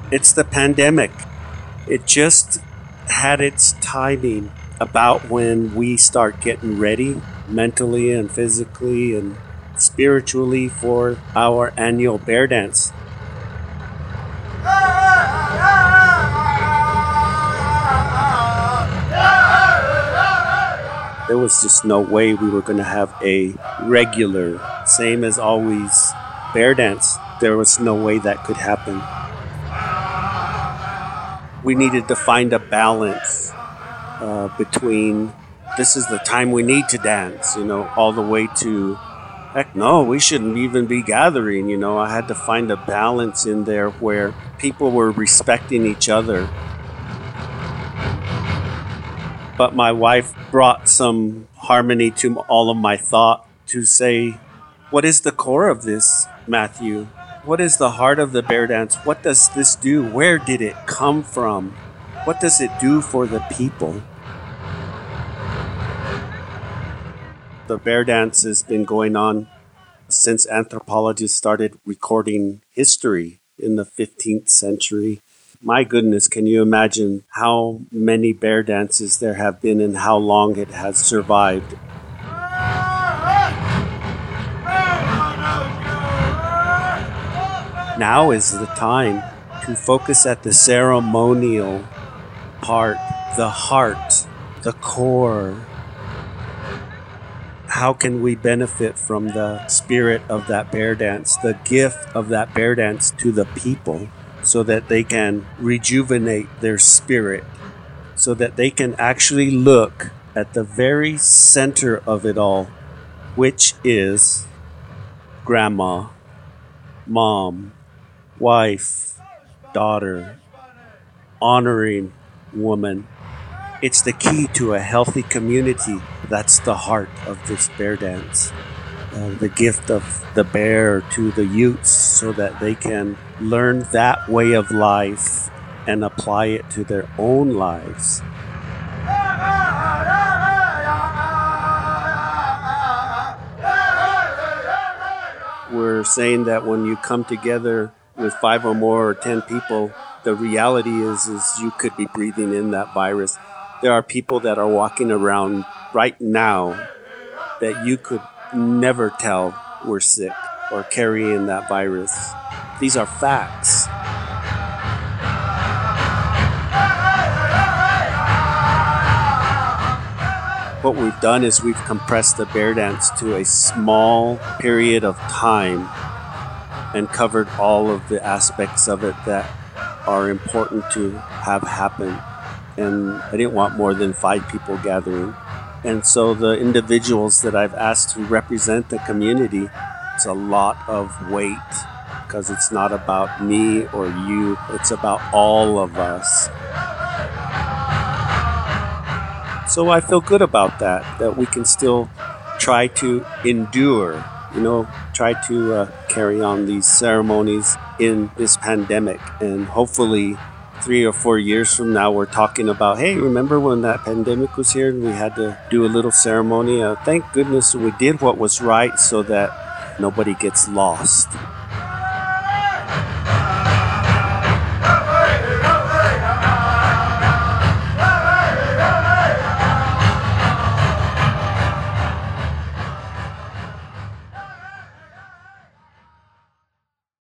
It's the pandemic. It just had its timing about when we start getting ready mentally and physically and spiritually for our annual bear dance. There was just no way we were going to have a regular, same as always, bear dance. There was no way that could happen. We needed to find a balance between this is the time we need to dance, all the way to, heck no, we shouldn't even be gathering. I had to find a balance in there where people were respecting each other. But my wife brought some harmony to all of my thought to say, what is the core of this, Matthew? What is the heart of the bear dance? What does this do? Where did it come from? What does it do for the people? The bear dance has been going on since anthropologists started recording history in the 15th century. My goodness, can you imagine how many bear dances there have been and how long it has survived? Now is the time to focus at the ceremonial part, the heart, the core. How can we benefit from the spirit of that bear dance, the gift of that bear dance to the people, so that they can rejuvenate their spirit, so that they can actually look at the very center of it all, which is grandma, mom, wife, daughter, honoring woman. It's the key to a healthy community. That's the heart of this bear dance. The gift of the bear to the youths so that they can learn that way of life and apply it to their own lives. We're saying that when you come together with 5 or more or 10 people, the reality is you could be breathing in that virus. There are people that are walking around right now that you could never tell were sick or carrying that virus. These are facts. What we've done is we've compressed the bear dance to a small period of time and covered all of the aspects of it that are important to have happen. And I didn't want more than 5 people gathering. And so the individuals that I've asked to represent the community, it's a lot of weight because it's not about me or you, it's about all of us. So I feel good about that we can still try to endure, try to carry on these ceremonies in this pandemic. And hopefully 3 or 4 years from now, we're talking about, hey, remember when that pandemic was here and we had to do a little ceremony? Thank goodness we did what was right so that nobody gets lost.